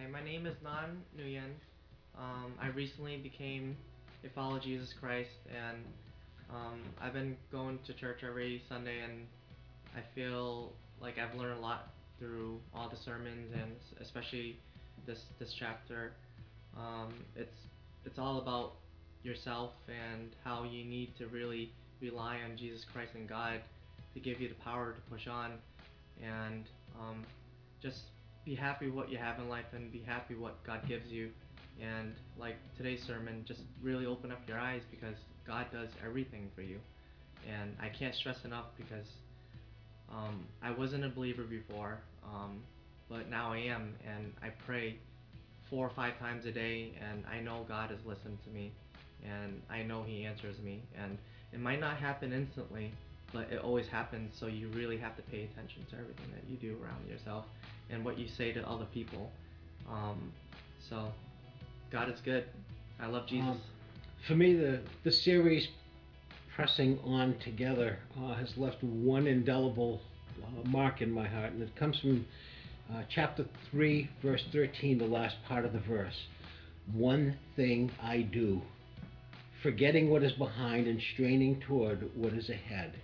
Hi, my name is Nan Nguyen. I recently became a follower of Jesus Christ, and I've been going to church every Sunday, and I feel like I've learned a lot through all the sermons, and especially this chapter. It's all about yourself and how you need to really rely on Jesus Christ and God to give you the power to push on, and just be happy what you have in life and be happy what God gives you. And like today's sermon, just really open up your eyes because God does everything for you. And I can't stress enough because I wasn't a believer before, but now I am, and I pray 4 or 5 times a day, and I know God has listened to me, and I know He answers me. And it might not happen instantly, but it always happens. So you really have to pay attention to everything that you do around yourself and what you say to other people. Um, so God is good. I love Jesus. For me, the series Pressing On Together has left one indelible mark in my heart, and it comes from chapter 3, verse 13, the last part of the verse. One thing I do, forgetting what is behind and straining toward what is ahead.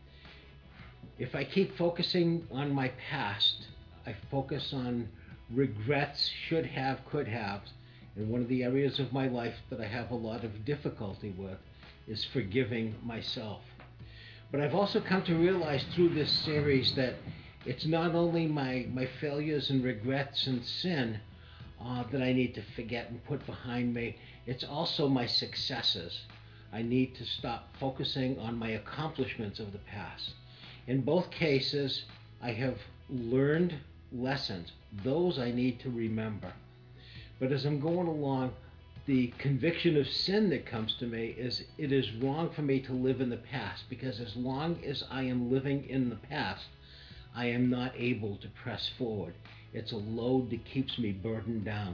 If I keep focusing on my past, I focus on regrets, should have, could have. And one of the areas of my life that I have a lot of difficulty with is forgiving myself. But I've also come to realize through this series that it's not only my failures and regrets and sin that I need to forget and put behind me, it's also my successes. I need to stop focusing on my accomplishments of the past. In both cases, I have learned lessons. Those I need to remember. But as I'm going along, the conviction of sin that comes to me is it is wrong for me to live in the past, because as long as I am living in the past, I am not able to press forward. It's a load that keeps me burdened down.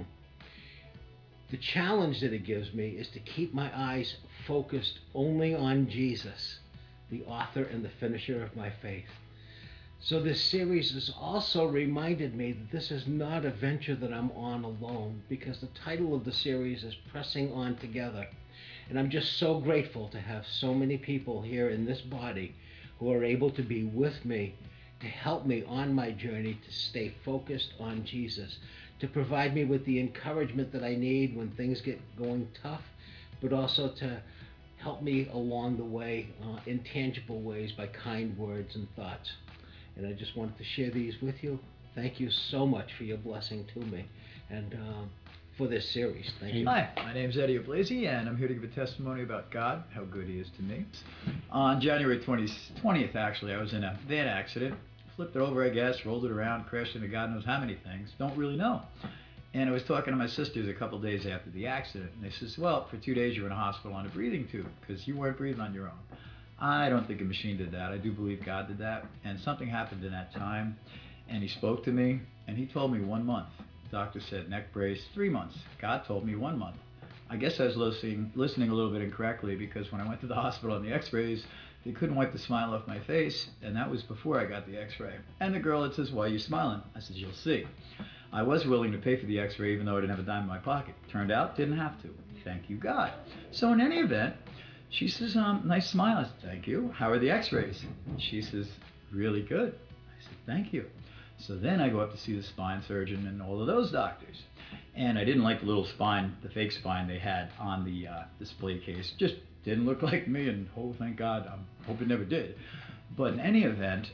The challenge that it gives me is to keep my eyes focused only on Jesus, the author and the finisher of my faith. So this series has also reminded me that this is not a venture that I'm on alone, because the title of the series is Pressing On Together. And I'm just so grateful to have so many people here in this body who are able to be with me, to help me on my journey to stay focused on Jesus, to provide me with the encouragement that I need when things get going tough, but also to help me along the way in tangible ways by kind words and thoughts. And I just wanted to share these with you. Thank you so much for your blessing to me and for this series. Thank you. Hi, my name's Eddie Oblasi, and I'm here to give a testimony about God, how good He is to me. On January 20th, actually, I was in a van accident. Flipped it over, I guess, rolled it around, crashed into God knows how many things. Don't really know. And I was talking to my sisters a couple days after the accident, and they says, well, for 2 days you were in a hospital on a breathing tube because you weren't breathing on your own. I don't think a machine did that. I do believe God did that. And something happened in that time, and He spoke to me, and He told me 1 month. The doctor said neck brace, 3 months. God told me 1 month. I guess I was listening a little bit incorrectly, because when I went to the hospital on the x-rays, they couldn't wipe the smile off my face, and that was before I got the x-ray. And the girl that says, why are you smiling? I says, you'll see. I was willing to pay for the x-ray even though I didn't have a dime in my pocket. Turned out, didn't have to. Thank you, God. So in any event, she says, nice smile. I said, thank you. How are the x-rays? She says, really good. I said, thank you. So then I go up to see the spine surgeon and all of those doctors. And I didn't like the little spine, the fake spine they had on the display case. Just didn't look like me, and oh, thank God, I hope it never did. But in any event,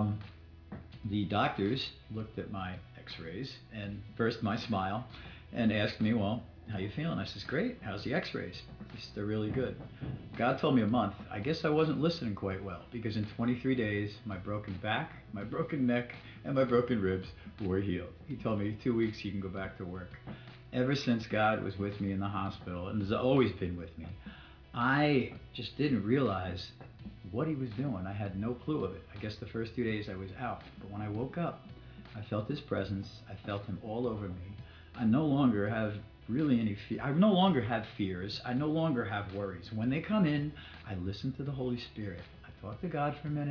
the doctors looked at my x-rays and first my smile and asked me, well, how you feeling? I says, great. How's the x-rays? He says, they're really good. God told me a month. I guess I wasn't listening quite well, because in 23 days, my broken back, my broken neck, and my broken ribs were healed. He told me 2 weeks you can go back to work. Ever since God was with me in the hospital, and has always been with me, I just didn't realize what He was doing. I had no clue of it. I guess the first 2 days I was out. But when I woke up, I felt His presence. I felt Him all over me. I no longer have really any fear. I no longer have fears. I no longer have worries. When they come in, I listen to the Holy Spirit. I talk to God for a minute,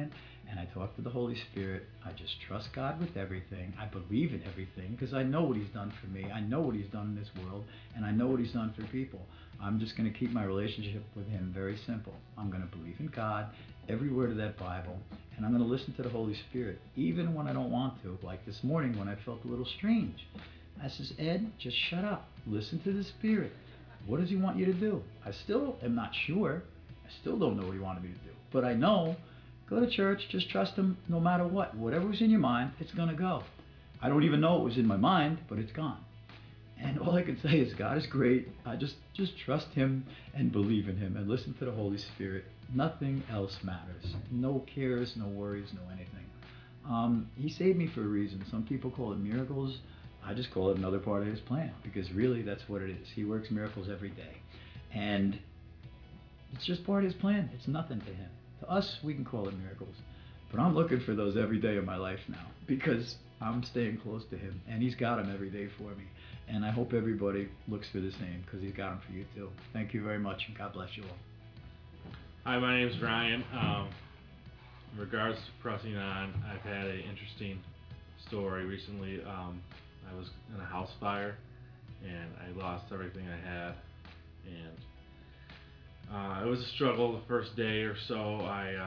and I talk to the Holy Spirit. I just trust God with everything. I believe in everything because I know what He's done for me. I know what He's done in this world, and I know what He's done for people. I'm just going to keep my relationship with Him very simple. I'm going to believe in God, every word of that Bible, and I'm going to listen to the Holy Spirit, even when I don't want to. Like this morning when I felt a little strange. I says, Ed, just shut up. Listen to the Spirit. What does He want you to do? I still am not sure. I still don't know what He wanted me to do. But I know, go to church, just trust Him no matter what. Whatever was in your mind, it's going to go. I don't even know it was in my mind, but it's gone. And all I can say is God is great. I just trust Him and believe in Him and listen to the Holy Spirit. Nothing else matters. No cares, no worries, no anything. He saved me for a reason. Some people call it miracles. I just call it another part of His plan, because really that's what it is. He works miracles every day. And it's just part of His plan. It's nothing to Him. To us, we can call it miracles. But I'm looking for those every day of my life now, because I'm staying close to Him, and He's got them every day for me. And I hope everybody looks for the same, because He's got them for you too. Thank you very much, and God bless you all. Hi, my name's Ryan. In regards to pressing on, I've had an interesting story recently. I was in a house fire, and I lost everything I had, and it was a struggle the first day or so.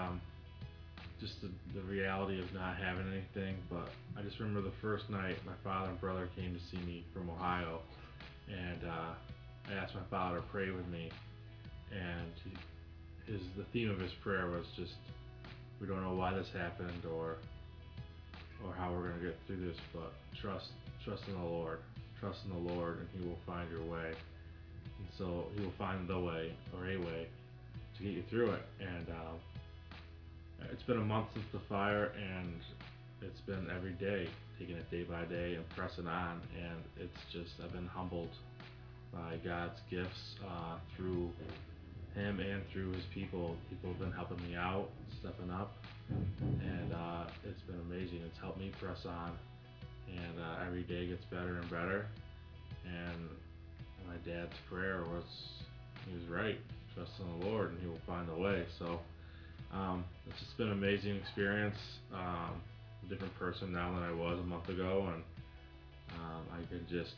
Just the reality of not having anything, but I just remember the first night my father and brother came to see me from Ohio, and I asked my father to pray with me, and the theme of his prayer was just, we don't know why this happened or how we're going to get through this, but trust in the Lord. Trust in the Lord, and He will find your way. And so He will find the way, or a way, to get you through it. And it's been a month since the fire, and it's been every day, taking it day by day and pressing on. And it's just, I've been humbled by God's gifts through Him and through His people. People have been helping me out, stepping up, and it's been amazing. It's helped me press on, and every day gets better and better. And my dad's prayer he was right. Trust in the Lord, and He will find the way. So it's just been an amazing experience. A different person now than I was a month ago, and I could just,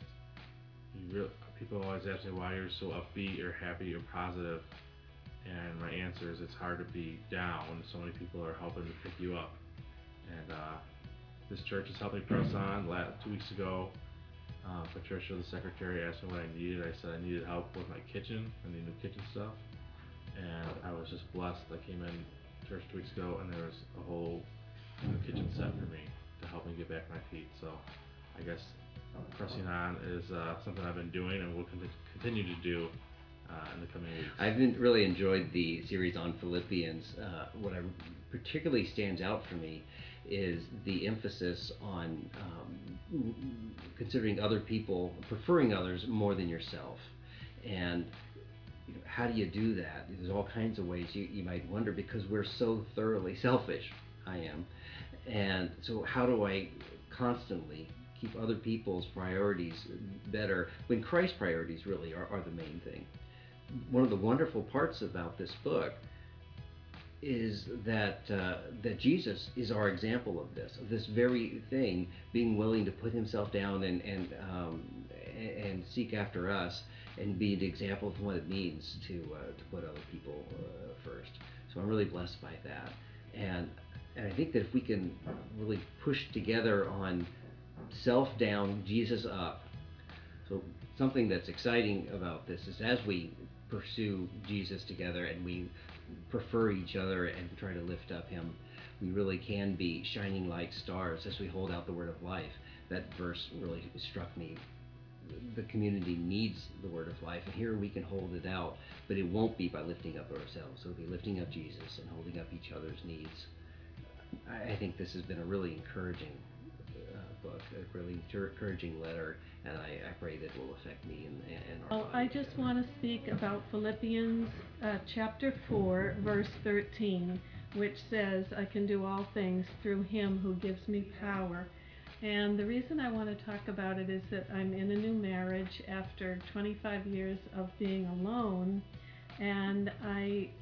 people always ask me why you're so upbeat or happy or positive, and my answer is it's hard to be down when so many people are helping to pick you up. And this church has helped me press on. 2 weeks ago, Patricia, the secretary, asked me what I needed. I said I needed help with my kitchen. I need new kitchen stuff, and I was just blessed. I came in church 2 weeks ago, and there was a whole new kitchen set for me to help me get back on my feet. So I guess pressing on is something I've been doing and will continue to do in the coming weeks. I've really enjoyed the series on Philippians. What particularly stands out for me is the emphasis on considering other people, preferring others more than yourself. And how do you do that? There's all kinds of ways you might wonder, because we're so thoroughly selfish. I am. And so how do I constantly keep other people's priorities better when Christ's priorities really are the main thing? One of the wonderful parts about this book is that Jesus is our example of this very thing, being willing to put Himself down and seek after us, and be an example of what it means to put other people first. So I'm really blessed by that, and I think that if we can really push together on self down, Jesus up. So something that's exciting about this is, as we pursue Jesus together and we prefer each other and try to lift up Him, we really can be shining like stars as we hold out the word of life. That verse really struck me. The community needs the word of life, and here we can hold it out, but it won't be by lifting up ourselves. It'll be lifting up Jesus and holding up each other's needs. I think this has been a really encouraging book, a really encouraging letter, and I pray that it will affect me and our Well, body. I just want to speak about Philippians chapter 4, verse 13, which says, I can do all things through Him who gives me power. And the reason I want to talk about it is that I'm in a new marriage after 25 years of being alone, and I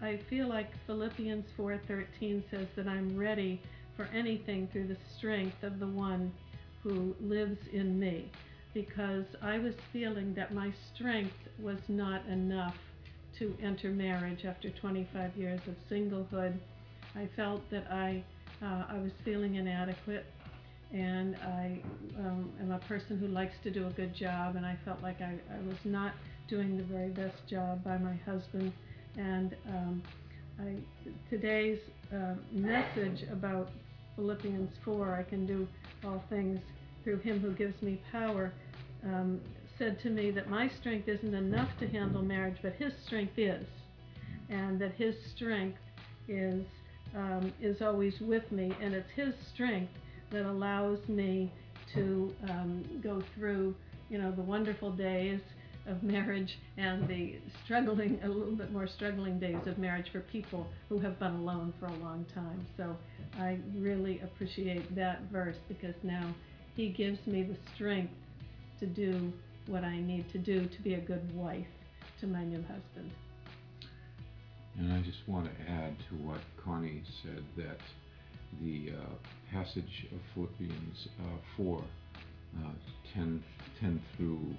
I feel like Philippians 4:13 says that I'm ready for anything through the strength of the one who lives in me, because I was feeling that my strength was not enough to enter marriage after 25 years of singlehood. I felt that I was feeling inadequate, and I am a person who likes to do a good job, and I felt like I was not doing the very best job by my husband. And today's message about Philippians 4, I can do all things through him who gives me power, said to me that my strength isn't enough to handle marriage, but his strength is, and that his strength is always with me, and it's his strength that allows me to go through, the wonderful days of marriage and the a little bit more struggling days of marriage for people who have been alone for a long time. So I really appreciate that verse, because now he gives me the strength to do what I need to do to be a good wife to my new husband. And I just want to add to what Connie said, that the passage of Philippians 4, 10 through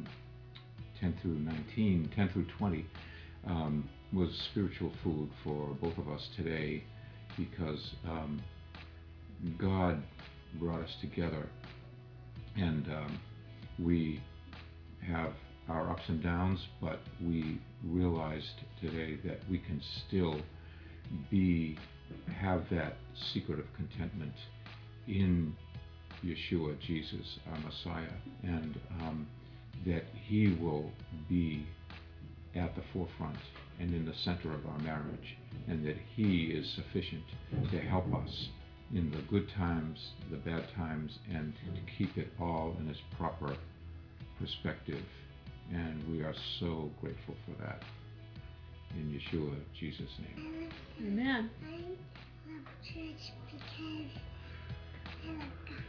19, 10 through 20, was spiritual food for both of us today, because God brought us together, and we have our ups and downs, but we realized today that we can still have that secret of contentment in Yeshua, Jesus, our Messiah, and that he will be at the forefront and in the center of our marriage, and that he is sufficient to help us in the good times, the bad times, and to keep it all in its proper perspective. And we are so grateful for that. In Yeshua, Jesus' name. Amen. I love church because I love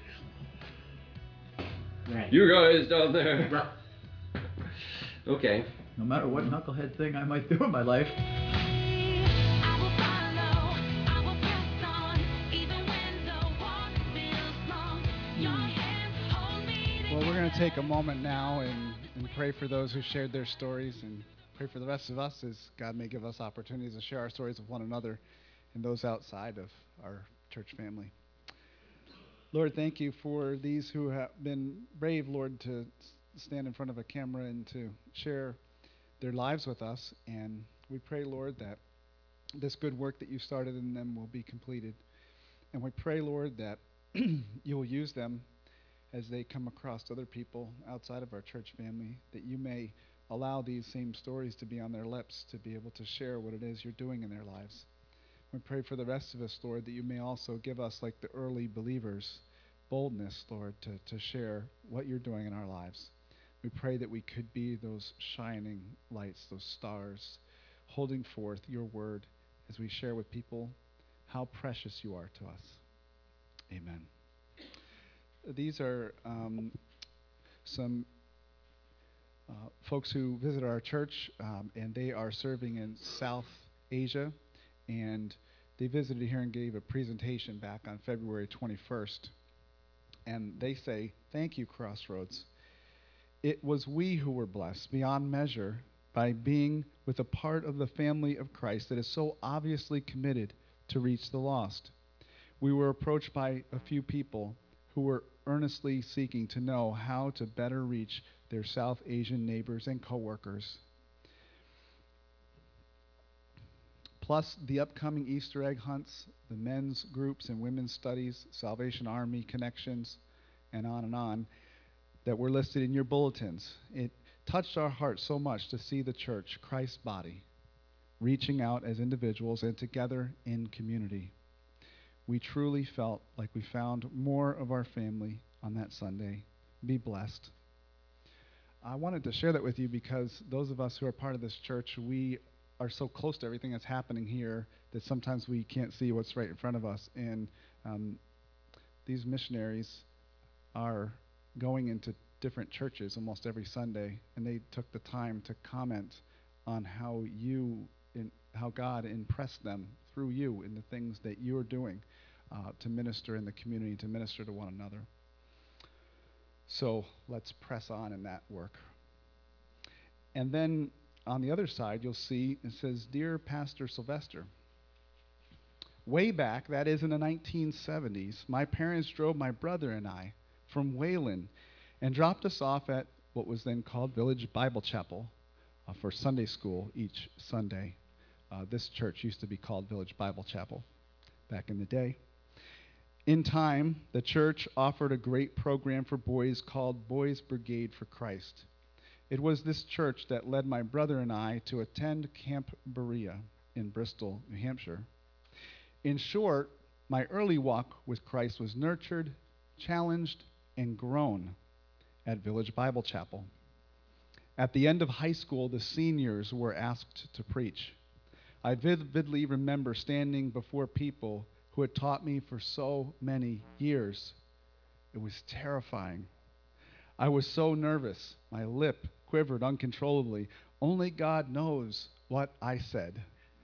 God. Right. You guys down there. Right. Okay. No matter what knucklehead thing I might do in my life. I will follow, I will press on, even when the walk feels long. Your hands hold me together. Well, we're going to take a moment now and pray for those who shared their stories, and pray for the rest of us, as God may give us opportunities to share our stories with one another and those outside of our church family. Lord, thank you for these who have been brave, Lord, to stand in front of a camera and to share their lives with us. And we pray, Lord, that this good work that you started in them will be completed. And we pray, Lord, that you will use them as they come across other people outside of our church family, that you may allow these same stories to be on their lips, to be able to share what it is you're doing in their lives. We pray for the rest of us, Lord, that you may also give us, like the early believers, boldness, Lord, to share what you're doing in our lives. We pray that we could be those shining lights, those stars, holding forth your word as we share with people how precious you are to us. Amen. These are some folks who visit our church, and they are serving in South Asia, and they visited here and gave a presentation back on February 21st. And they say, "Thank you, Crossroads. It was we who were blessed beyond measure by being with a part of the family of Christ that is so obviously committed to reach the lost. We were approached by a few people who were earnestly seeking to know how to better reach their South Asian neighbors and coworkers. Plus the upcoming Easter egg hunts, the men's groups and women's studies, Salvation Army connections, and on, that were listed in your bulletins. It touched our hearts so much to see the church, Christ's body, reaching out as individuals and together in community. We truly felt like we found more of our family on that Sunday. Be blessed." I wanted to share that with you because those of us who are part of this church, we are so close to everything that's happening here that sometimes we can't see what's right in front of us. And these missionaries are going into different churches almost every Sunday, and they took the time to comment on how you how God impressed them through you in the things that you're doing to minister in the community, to minister to one another. So let's press on in that work. And then on the other side, you'll see it says, Dear Pastor Sylvester, way back, that is in the 1970s, my parents drove my brother and I from Wayland and dropped us off at what was then called Village Bible Chapel for Sunday school each Sunday. This church used to be called Village Bible Chapel back in the day. In time, the church offered a great program for boys called Boys Brigade for Christ. It was this church that led my brother and I to attend Camp Berea in Bristol, New Hampshire. In short, my early walk with Christ was nurtured, challenged, and grown at Village Bible Chapel. At the end of high school, the seniors were asked to preach. I vividly remember standing before people who had taught me for so many years. It was terrifying. I was so nervous. My lip quivered uncontrollably. Only God knows what I said.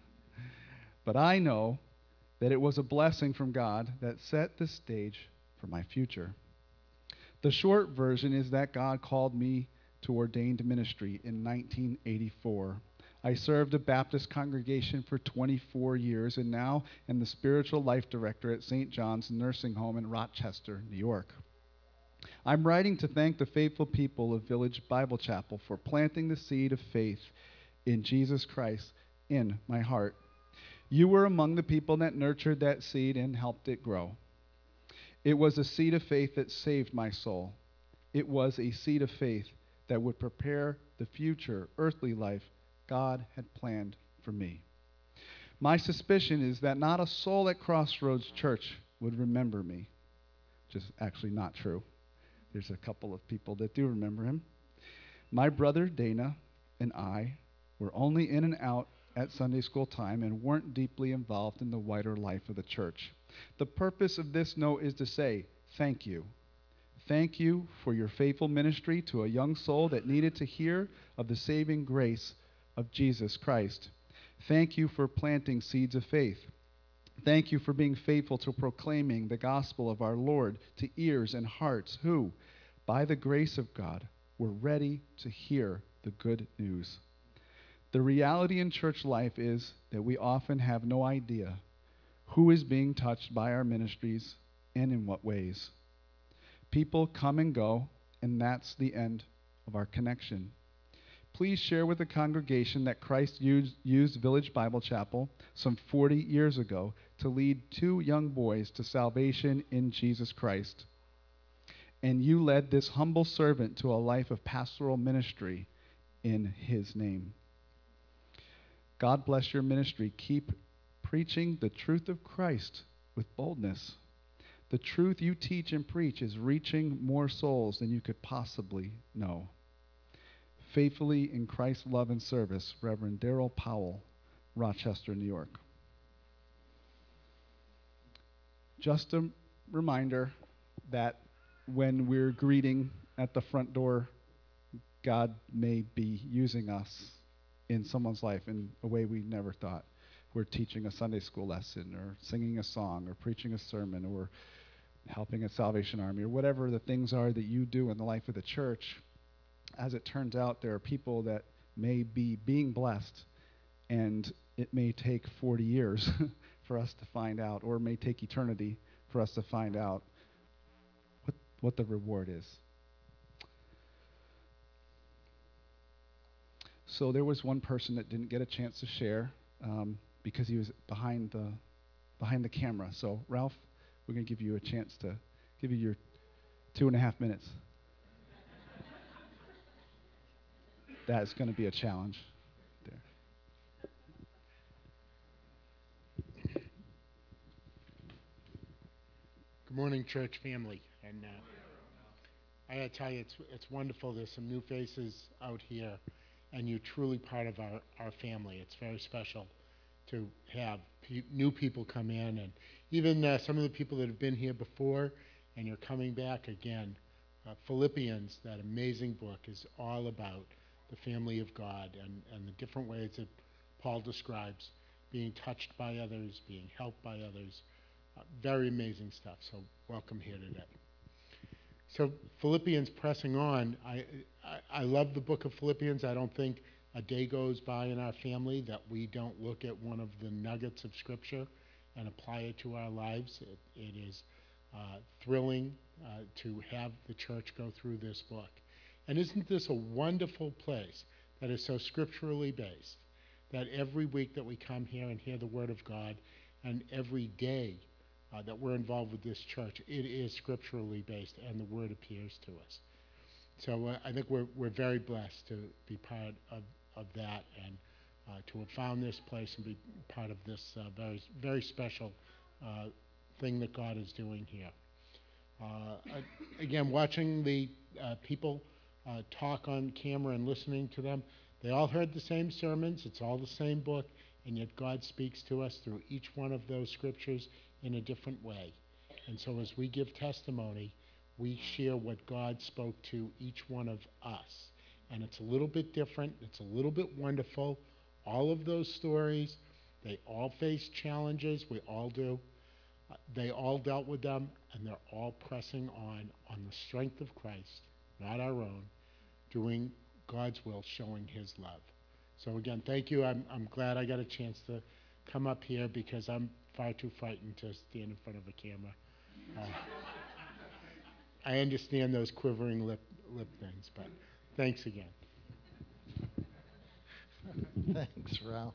But I know that it was a blessing from God that set the stage for my future. The short version is that God called me to ordained ministry in 1984. I served a Baptist congregation for 24 years and now am the spiritual life director at St. John's Nursing Home in Rochester, New York. I'm writing to thank the faithful people of Village Bible Chapel for planting the seed of faith in Jesus Christ in my heart. You were among the people that nurtured that seed and helped it grow. It was a seed of faith that saved my soul. It was a seed of faith that would prepare the future earthly life God had planned for me. My suspicion is that not a soul at Crossroads Church would remember me, which is actually not true. There's a couple of people that do remember him. My brother Dana and I were only in and out at Sunday school time and weren't deeply involved in the wider life of the church. The purpose of this note is to say thank you. Thank you for your faithful ministry to a young soul that needed to hear of the saving grace of Jesus Christ. Thank you for planting seeds of faith. Thank you for being faithful to proclaiming the gospel of our Lord to ears and hearts who, by the grace of God, were ready to hear the good news. The reality in church life is that we often have no idea who is being touched by our ministries and in what ways. People come and go, and that's the end of our connection. Please share with the congregation that Christ used Village Bible Chapel some 40 years ago to lead 2 young boys to salvation in Jesus Christ. And you led this humble servant to a life of pastoral ministry in his name. God bless your ministry. Keep preaching the truth of Christ with boldness. The truth you teach and preach is reaching more souls than you could possibly know. Faithfully in Christ's love and service, Reverend Darrell Powell, Rochester, New York. Just a reminder that when we're greeting at the front door, God may be using us in someone's life in a way we never thought. We're teaching a Sunday school lesson or singing a song or preaching a sermon or helping a Salvation Army or whatever the things are that you do in the life of the church. As it turns out, there are people that may be being blessed, and it may take 40 years for us to find out, or it may take eternity for us to find out what the reward is. So there was one person that didn't get a chance to share because he was behind the camera. So Ralph, we're going to give you a chance to give you your 2.5 minutes. That's going to be a challenge there. Good morning, church family. And I got to tell you, it's wonderful. There's some new faces out here, and you're truly part of our family. It's very special to have new people come in, and even some of the people that have been here before, and you're coming back again. Philippians, that amazing book, is all about the family of God and the different ways that Paul describes, being touched by others, being helped by others. Very amazing stuff. So welcome here today. So Philippians, pressing on, I love the book of Philippians. I don't think a day goes by in our family that we don't look at one of the nuggets of Scripture and apply it to our lives. It is thrilling to have the church go through this book. And isn't this a wonderful place that is so scripturally based, that every week that we come here and hear the Word of God, and every day that we're involved with this church, it is scripturally based, and the Word appears to us. So I think we're very blessed to be part of that, and to have found this place and be part of this very, very special thing that God is doing here. Again, watching the people talk on camera and listening to them, they all heard the same sermons. It's all the same book, and yet God speaks to us through each one of those scriptures in a different way. And so as we give testimony, we share what God spoke to each one of us. And it's a little bit different. It's a little bit wonderful. All of those stories, they all face challenges. We all do. They all dealt with them, and they're all pressing on the strength of Christ, not our own, doing God's will, showing his love. So again, thank you. I'm glad I got a chance to come up here because I'm far too frightened to stand in front of a camera. I understand those quivering lip things, but thanks again. Thanks, Ralph.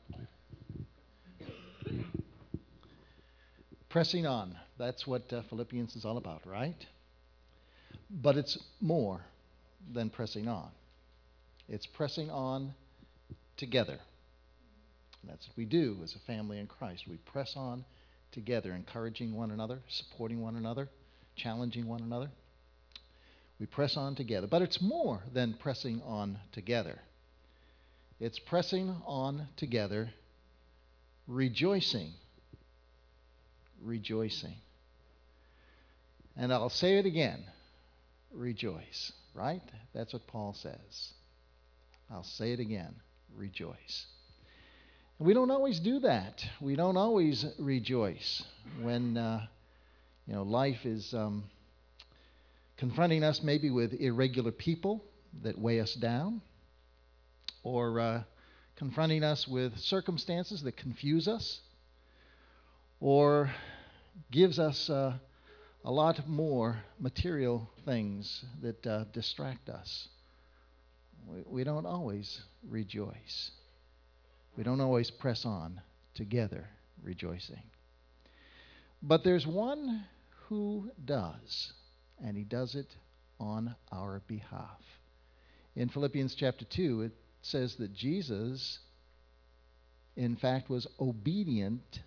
Pressing on. That's what Philippians is all about, right? But it's more than pressing on. It's pressing on together. And that's what we do as a family in Christ. We press on together, encouraging one another, supporting one another, challenging one another. We press on together. But it's more than pressing on together. It's pressing on together, rejoicing. Rejoicing. And I'll say it again. Rejoice, right? That's what Paul says. I'll say it again. Rejoice. And we don't always do that. We don't always rejoice when life is confronting us maybe with irregular people that weigh us down, or confronting us with circumstances that confuse us, or gives us a lot more material things that distract us. We don't always rejoice. We don't always press on together rejoicing. But there's one who does, and he does it on our behalf. In Philippians chapter 2, it says that Jesus, in fact, was obedient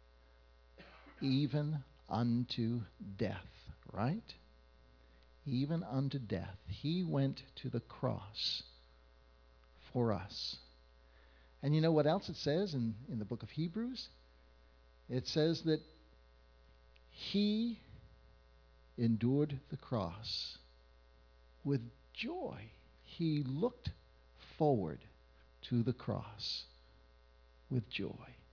even unto death, right? Even unto death. He went to the cross for us. And you know what else it says in the book of Hebrews? It says that he endured the cross with joy. He looked forward to the cross with joy.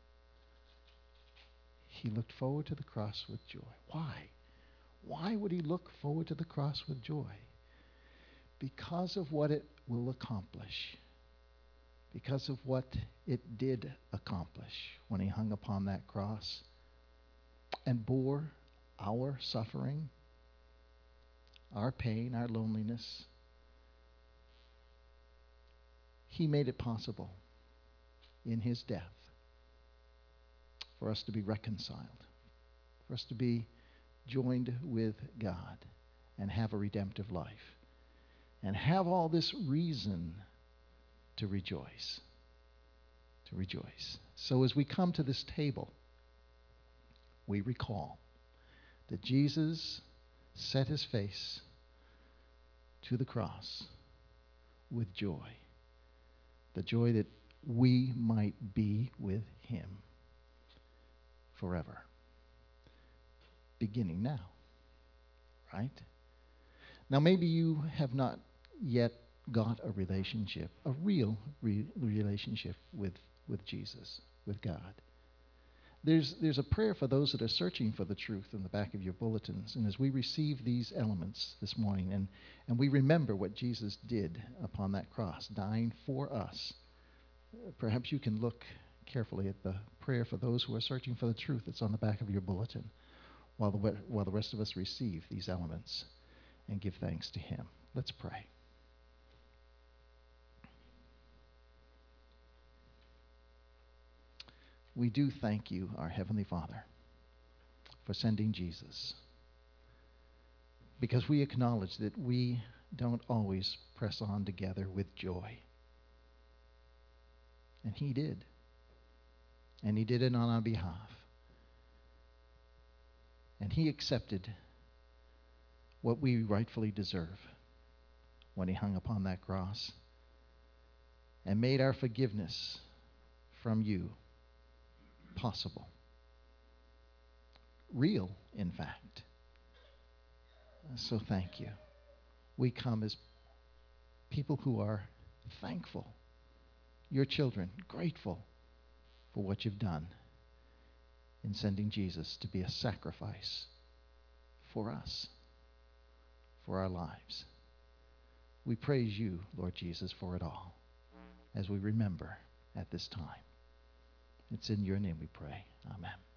He looked forward to the cross with joy. Why? Why would he look forward to the cross with joy? Because of what it will accomplish. Because of what it did accomplish when he hung upon that cross and bore our suffering, our pain, our loneliness. He made it possible in his death for us to be reconciled, for us to be joined with God and have a redemptive life and have all this reason to rejoice. To rejoice. So as we come to this table, we recall that Jesus set his face to the cross with joy. The joy that we might be with him forever. Beginning now. Right? Now maybe you have not yet got a relationship, a real relationship with Jesus, with God. There's a prayer for those that are searching for the truth in the back of your bulletins. And as we receive these elements this morning and we remember what Jesus did upon that cross, dying for us, perhaps you can look carefully at the prayer for those who are searching for the truth that's on the back of your bulletin while the rest of us receive these elements and give thanks to him. Let's pray. We do thank you, our Heavenly Father, for sending Jesus, because we acknowledge that we don't always press on together with joy. And he did. And he did it on our behalf. And he accepted what we rightfully deserve when he hung upon that cross and made our forgiveness from you possible. Real, in fact. So thank you. We come as people who are thankful, your children, grateful for what you've done in sending Jesus to be a sacrifice for us, for our lives. We praise you, Lord Jesus, for it all as we remember at this time. It's in your name we pray. Amen.